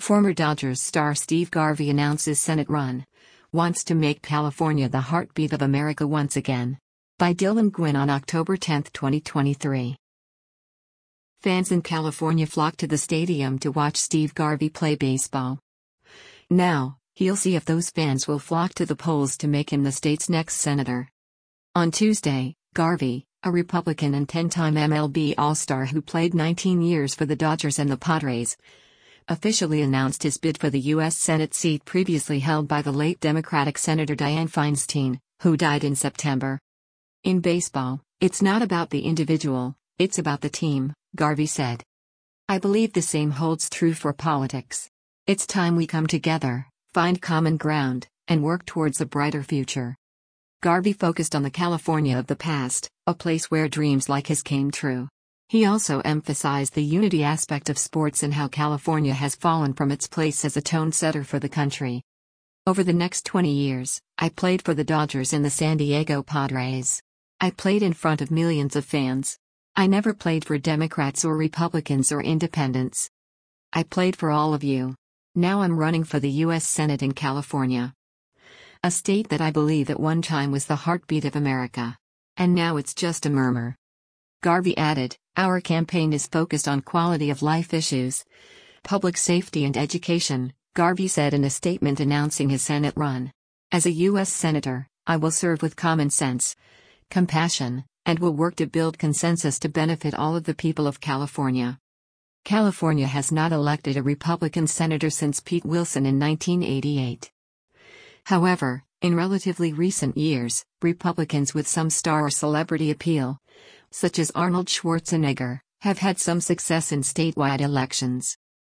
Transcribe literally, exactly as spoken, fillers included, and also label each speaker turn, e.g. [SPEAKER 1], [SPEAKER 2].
[SPEAKER 1] Former Dodgers star Steve Garvey announces Senate run. Wants to make California the heartbeat of America once again. By Dylan Gwynn on October tenth, twenty twenty-three. Fans in California flocked to the stadium to watch Steve Garvey play baseball. Now, he'll see if those fans will flock to the polls to make him the state's next senator. On Tuesday, Garvey, a Republican and ten-time M L B All-Star who played nineteen years for the Dodgers and the Padres, officially announced his bid for the U S Senate seat previously held by the late Democratic Senator Dianne Feinstein, who died in September. In baseball, it's not about the individual, it's about the team, Garvey said. I believe the same holds true for politics. It's time we come together, find common ground, and work towards a brighter future. Garvey focused on the California of the past, a place where dreams like his came true. He also emphasized the unity aspect of sports and how California has fallen from its place as a tone setter for the country. Over the next twenty years, I played for the Dodgers and the San Diego Padres. I played in front of millions of fans. I never played for Democrats or Republicans or independents. I played for all of you. Now I'm running for the U S Senate in California. A state that I believe at one time was the heartbeat of America. And now it's just a murmur. Garvey added, our campaign is focused on quality of life issues, public safety and education, Garvey said in a statement announcing his Senate run. As a U S Senator, I will serve with common sense, compassion, and will work to build consensus to benefit all of the people of California. California has not elected a Republican senator since Pete Wilson in nineteen eighty-eight. However, in relatively recent years, Republicans with some star or celebrity appeal, such as Arnold Schwarzenegger, have had some success in statewide elections.